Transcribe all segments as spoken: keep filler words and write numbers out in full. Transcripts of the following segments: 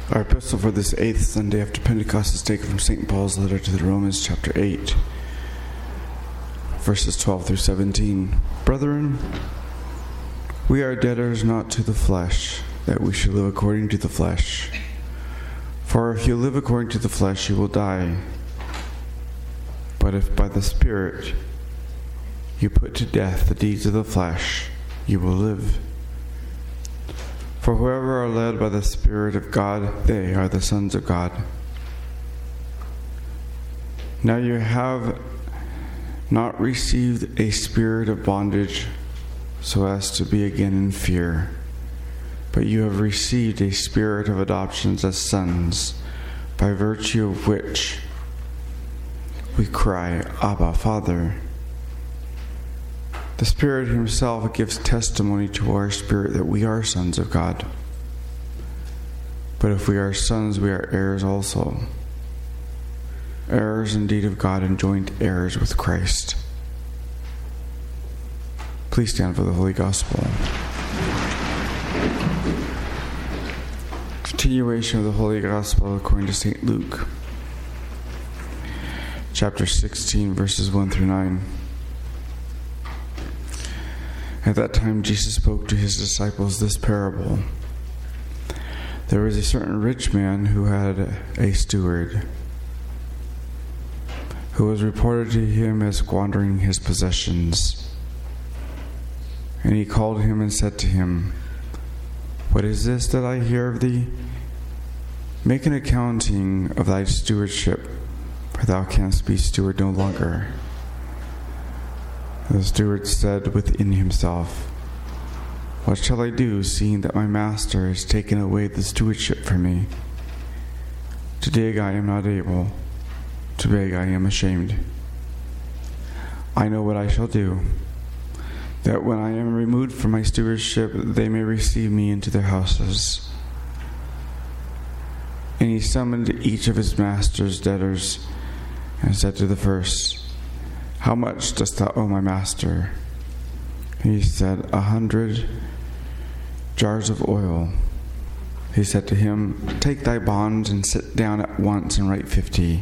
Our epistle for this eighth Sunday after Pentecost is taken from Saint Paul's letter to the Romans, chapter eight, verses twelve through seventeen. Brethren, we are debtors not to the flesh, that we should live according to the flesh. For if you live according to the flesh, you will die. But if by the Spirit you put to death the deeds of the flesh, you will live. For whoever are led by the Spirit of God, they are the sons of God. Now you have not received a spirit of bondage so as to be again in fear, but you have received a spirit of adoptions as sons, by virtue of which we cry, Abba, Father. The Spirit Himself gives testimony to our spirit that we are sons of God. But if we are sons, we are heirs also. Heirs indeed of God and joint heirs with Christ. Please stand for the Holy Gospel. Continuation of the Holy Gospel according to Saint Luke, chapter sixteen, verses one through nine. At that time Jesus spoke to His disciples this parable. There was a certain rich man who had a steward, who was reported to him as squandering his possessions. And he called him and said to him, What is this that I hear of thee? Make an accounting of thy stewardship, for thou canst be steward no longer. The steward said within himself, What shall I do, seeing that my master has taken away the stewardship from me? To dig I am not able, to beg I am ashamed. I know what I shall do, that when I am removed from my stewardship, they may receive me into their houses. And he summoned each of his master's debtors, and said to the first, How much dost thou owe my master? And he said, A hundred jars of oil. He said to him, Take thy bond and sit down at once and write fifty.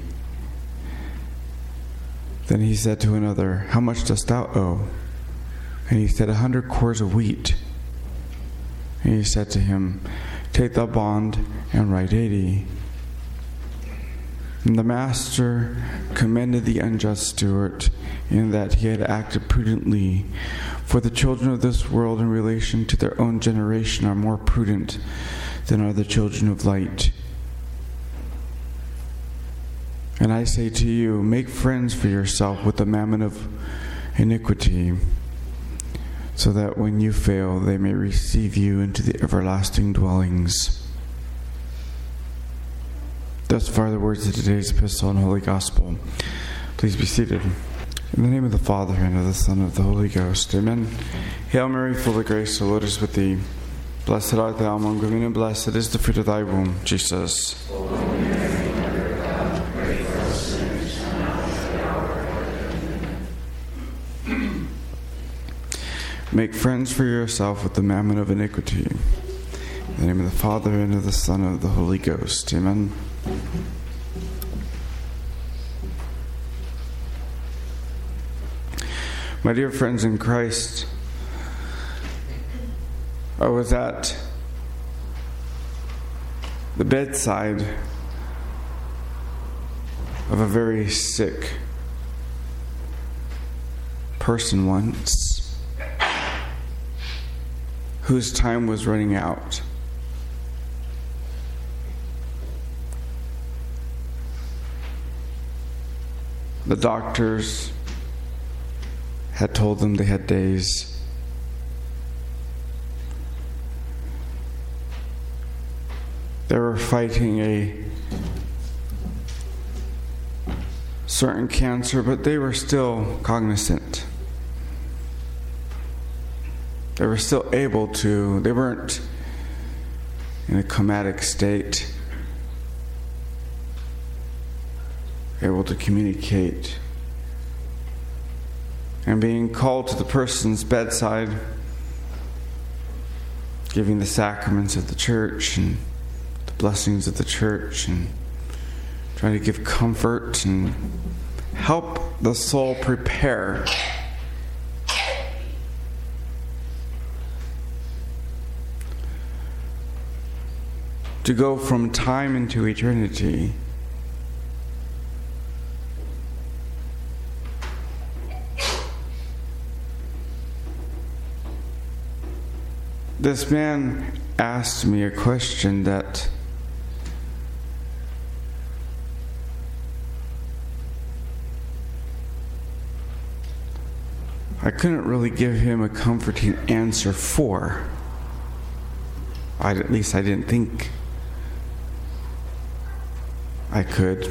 Then he said to another, How much dost thou owe? And he said, A hundred cores of wheat. And he said to him, Take thy bond and write eighty. And the master commended the unjust steward in that he had acted prudently. For the children of this world in relation to their own generation are more prudent than are the children of light. And I say to you, make friends for yourself with the mammon of iniquity, so that when you fail, they may receive you into the everlasting dwellings. Thus far the words of today's epistle and Holy Gospel. Please be seated. In the name of the Father, and of the Son, and of the Holy Ghost. Amen. Hail Mary, full of grace, the Lord is with thee. Blessed art thou among women, and blessed is the fruit of thy womb, Jesus. Make friends for yourself with the mammon of iniquity. In the name of the Father, and of the Son, and of the Holy Ghost. Amen. My dear friends in Christ, I was at the bedside of a very sick person once, whose time was running out. The doctors had told them they had days. They were fighting a certain cancer, but they were still cognizant. They were still able to, they weren't in a comatic state, able to communicate. And being called to the person's bedside, giving the sacraments of the church and the blessings of the church and trying to give comfort and help the soul prepare to go from time into eternity. This man asked me a question that I couldn't really give him a comforting answer for. I, at least I didn't think I could.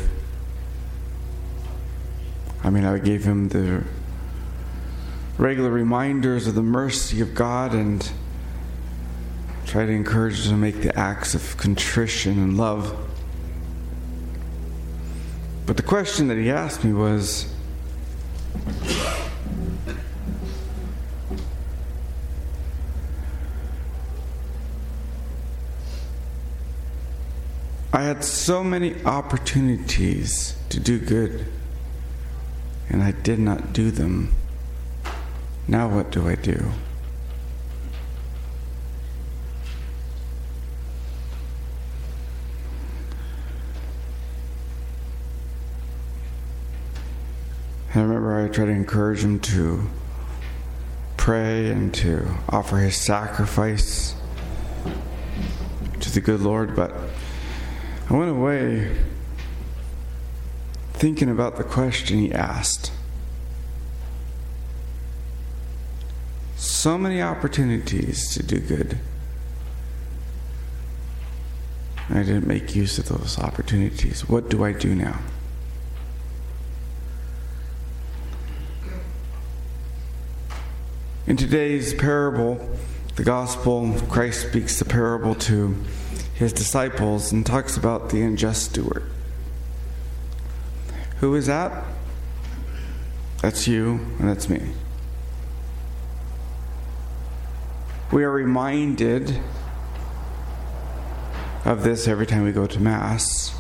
I mean, I gave him the regular reminders of the mercy of God and try to encourage them to make the acts of contrition and love. But the question that he asked me was, I had so many opportunities to do good, and I did not do them. Now what do I do? I remember I tried to encourage him to pray and to offer his sacrifice to the good Lord, but I went away thinking about the question he asked. So many opportunities to do good. I didn't make use of those opportunities. What do I do now? In today's parable, the gospel, Christ speaks the parable to his disciples and talks about the unjust steward. Who is that? That's you and that's me. We are reminded of this every time we go to Mass.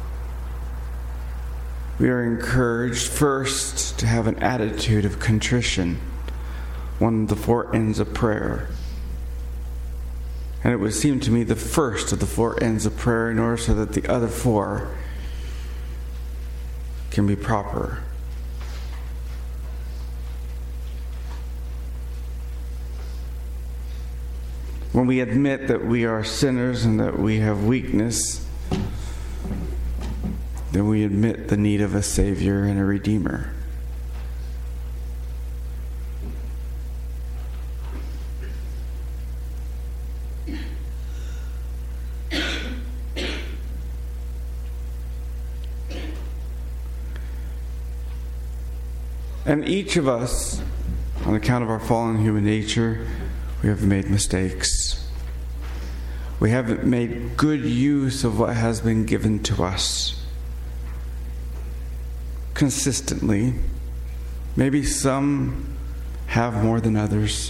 We are encouraged first to have an attitude of contrition, one of the four ends of prayer. And it would seem to me the first of the four ends of prayer in order so that the other four can be proper. When we admit that we are sinners and that we have weakness, then we admit the need of a Savior and a Redeemer. And each of us, on account of our fallen human nature, we have made mistakes. We haven't made good use of what has been given to us consistently. Maybe some have more than others.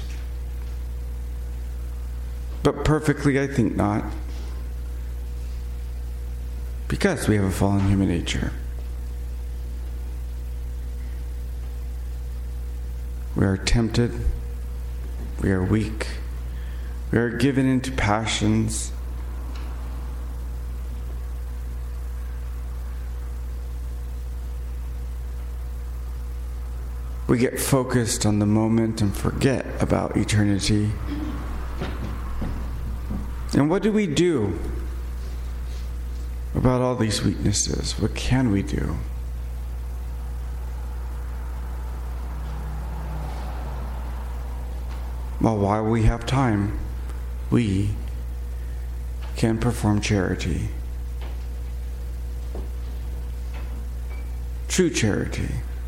But perfectly, I think not. Because we have a fallen human nature. We are tempted. We are weak. We are given into passions. We get focused on the moment and forget about eternity. And what do we do about all these weaknesses? What can we do? Well, while we have time, we can perform charity. True charity.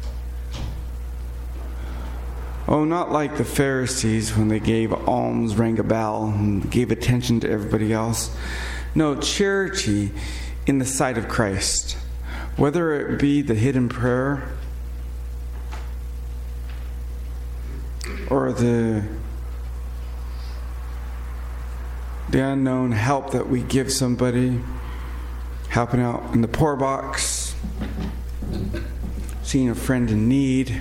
Oh, not like the Pharisees when they gave alms, rang a bell, and gave attention to everybody else. No, charity in the sight of Christ. Whether it be the hidden prayer or the the unknown help that we give somebody, helping out in the poor box, seeing a friend in need,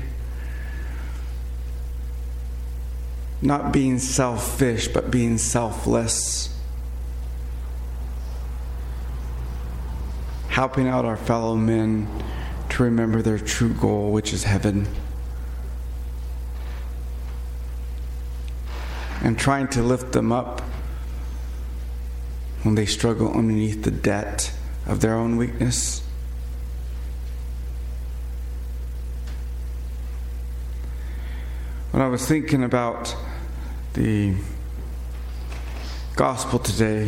not being selfish, but being selfless, helping out our fellow men to remember their true goal, which is heaven, and trying to lift them up when they struggle underneath the debt of their own weakness. When I was thinking about the gospel today,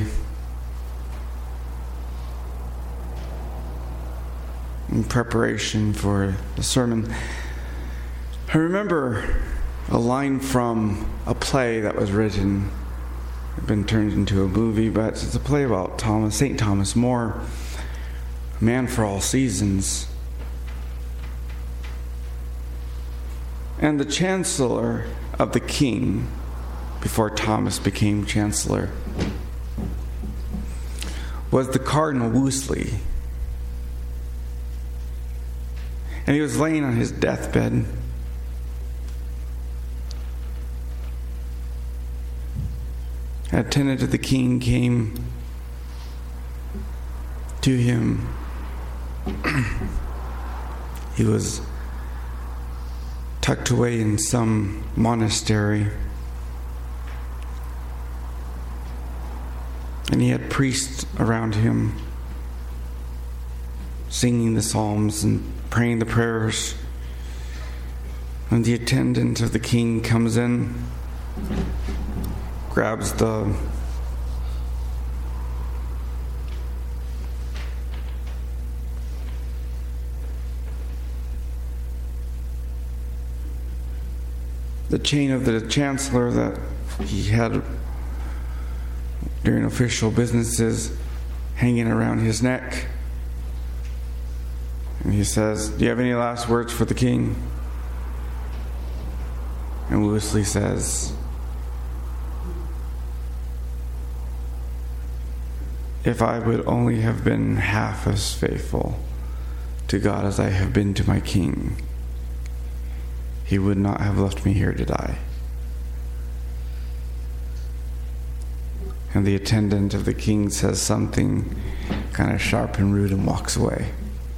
in preparation for the sermon, I remember a line from a play that was written, been turned into a movie, but it's a play about Thomas, Saint Thomas More, a man for all seasons. And the chancellor of the king, before Thomas became chancellor, was the Cardinal Wolsey. And he was laying on his deathbed. A attendant of the king came to him. He was tucked away in some monastery. And he had priests around him singing the psalms and praying the prayers. And the attendant of the king comes in, grabs the the chain of the chancellor that he had during official businesses hanging around his neck. And he says, "Do you have any last words for the king?" And Wolsey says, "If I would only have been half as faithful to God as I have been to my king, he would not have left me here to die." And the attendant of the king says something kind of sharp and rude and walks away.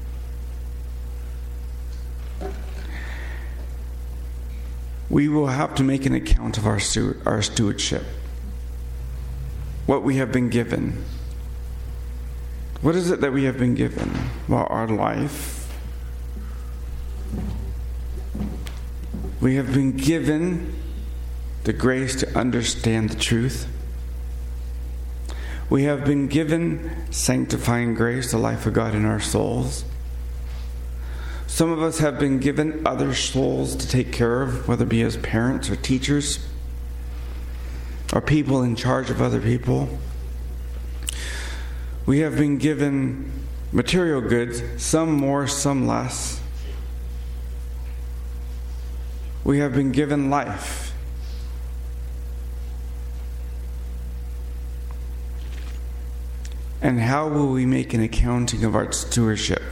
We will have to make an account of our stu- our stewardship, what we have been given. What is it that we have been given? Well, our life. We have been given the grace to understand the truth. We have been given sanctifying grace, the life of God in our souls. Some of us have been given other souls to take care of, whether it be as parents or teachers or people in charge of other people. We have been given material goods, some more, some less. We have been given life. And how will we make an accounting of our stewardship?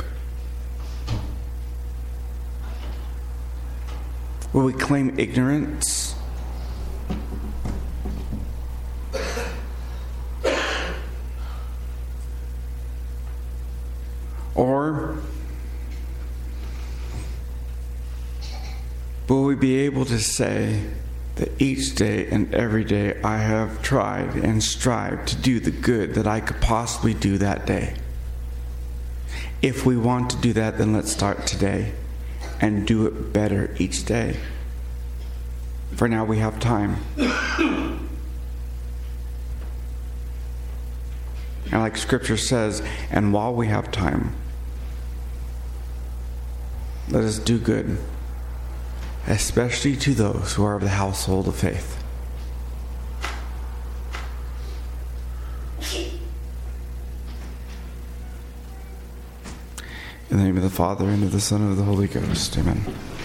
Will we claim ignorance? Or will we be able to say that each day and every day I have tried and strived to do the good that I could possibly do that day? If we want to do that, then let's start today and do it better each day. For now we have time. And like Scripture says, and while we have time, let us do good, especially to those who are of the household of faith. In the name of the Father, and of the Son, and of the Holy Ghost. Amen.